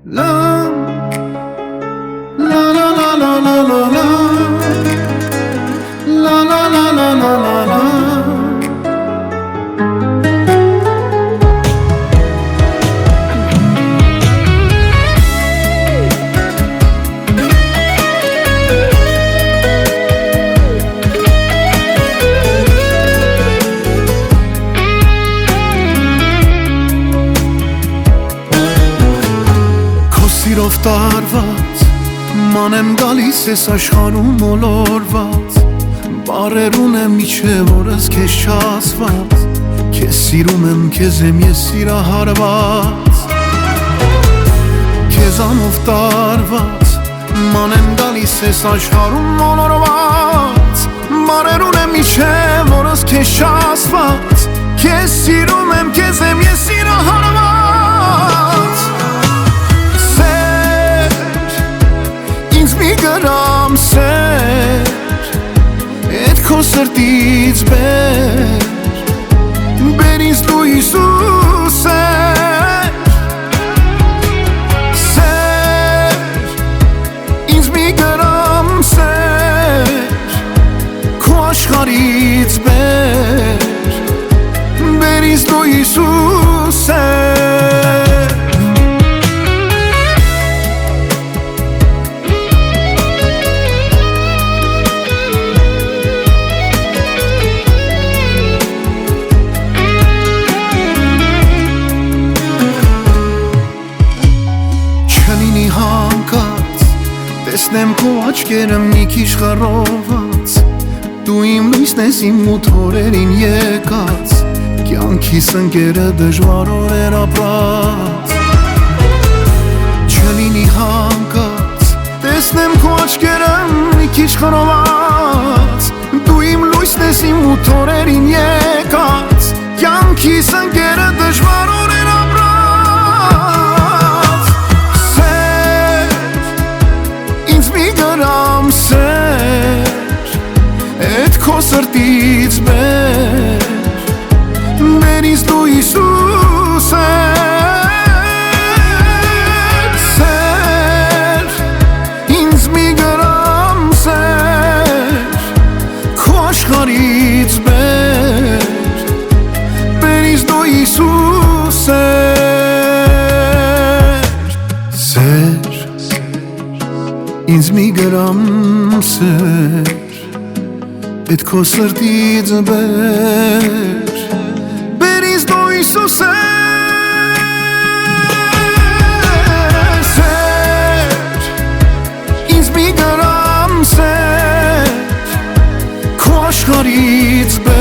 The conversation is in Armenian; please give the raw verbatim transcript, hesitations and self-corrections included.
La la la la la la la la la la la la la la. Սիրով տարված մանեմ գալիս ես աշխարհում մոլորված բարեր ունեմ իջև օրս քեզ չասված քեզ սիրում եմ քեզ եմ ես սիրահարված քեզանով տարված մանեմ գալիս ես աշխարհում մոլորված բարեր ունեմ իջև օրս քեզ չասված քեզ սիրում եմ քեզ եմ ես սիրահարված մի գրամ սեր էդ քո սրտից բեր բեր ինձ դու Հիսուս էր սեր ինձ մի գրամ սեր քո աշխարհից բեր բեր ինձ դու Հիսուս էր Տեսնեմ քո աչքերը մի քիչ խռոված Դու իմ լույսն ես իմ մութ օրերին եկած Կյանքիս ընկերը դժվար օրեր ապրած Չլինի հանկած Տեսնեմ քո աչքերը մի քիչ խռոված Դու իմ լույսն ես իմ մութ օրերին եկած Կյանքիս ընկերը դժվար օրեր ապրած գրամ սեր էդ քո սրտից բեր բեր ինձ դու Հիսուս էր սեր ինձ մի գրամ սեր քո աշխարհից բեր բեր ինձ դու Հիսուս էր սեր ինձ մի գրամ սեր էդ քո սրտից բեր բեր ինձ դու Հիսուս էր սեր ինձ մի գրամ սեր քո աշխարհից բեր